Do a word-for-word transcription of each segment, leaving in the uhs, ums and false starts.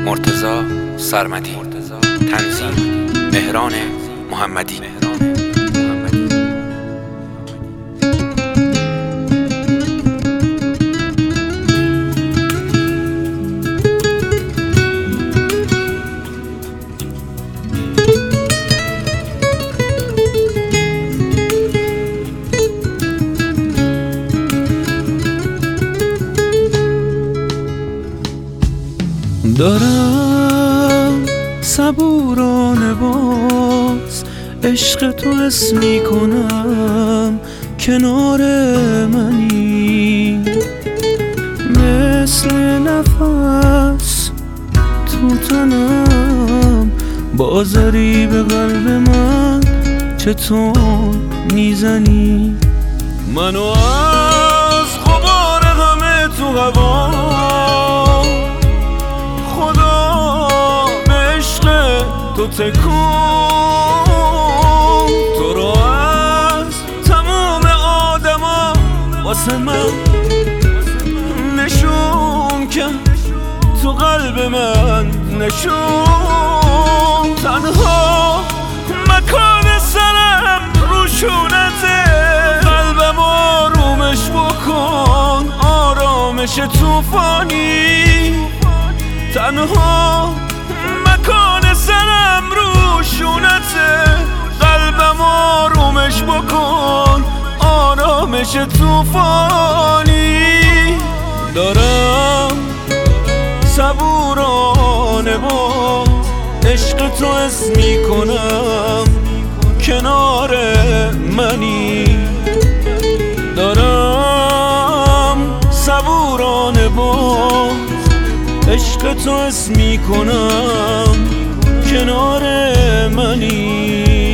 مرتضی سرمدی، تنظیم مهران محمدی. دارم صبورانه باز عشق تو حس میکنم، کنار منی مثل نفس تو تنم، بازاری به قلب من چطور میزنی؟ منو از غبار غم تو هوا تو تکون، تو رو از تمام آدما واسه من نشون کرد، تو قلب من نشون. تنها مکان سرم روشونته، قلبم آرومش بکن آرامش توفانی. تنها مکان سرم روشونته، قلبم آرومش بکن آرامش توفانی. دارم صبورانه با عشق تو حس میکنم، کنار منی. دارم صبورانه با عشق تو حس میکنم، کنار منی.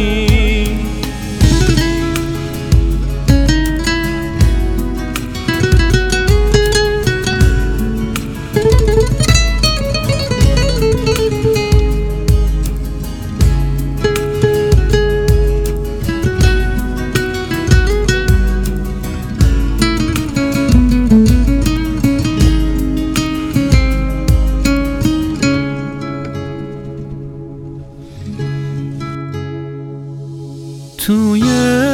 توی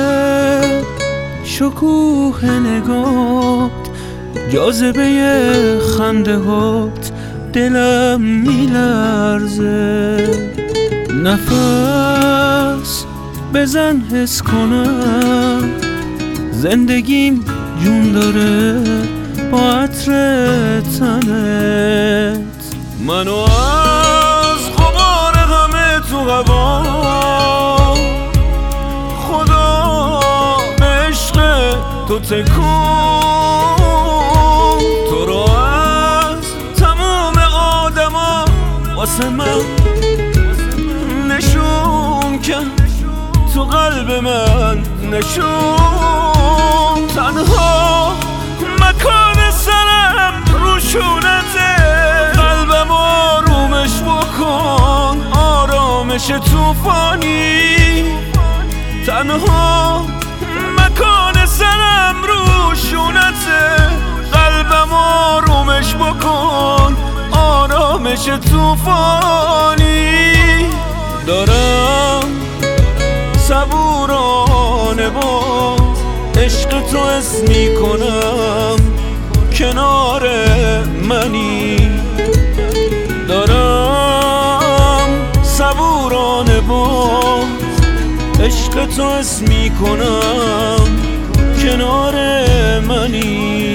شکوه نگات، جاذبه خنده هات، دلم میلرزه. نفس بزن حس کنم، زندگیم جون داره با عطر تنت. منو از غبار غم تو هوا تو تکون، تو رو از تمام آدما واسه من نشون کرد، تو قلب من نشون. تنها مکان سرم روشونته، قلبم آرومش بکن آرامش توفانی. تنها مکان سرم روشونته، قلبم آرومش بکن آرامش توفانی. دارم صبورانه با عشق تو حس میکنم، کنار منی. دارم صبورانه با عشق تو حس میکنم، کنار منی.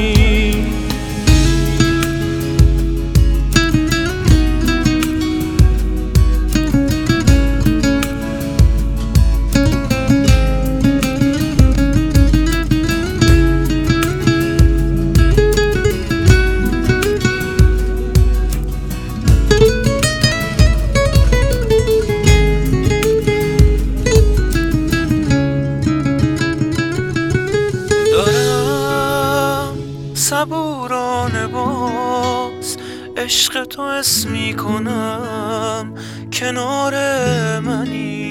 صبورانه باز عشق تو حس میکنم، کنار منی.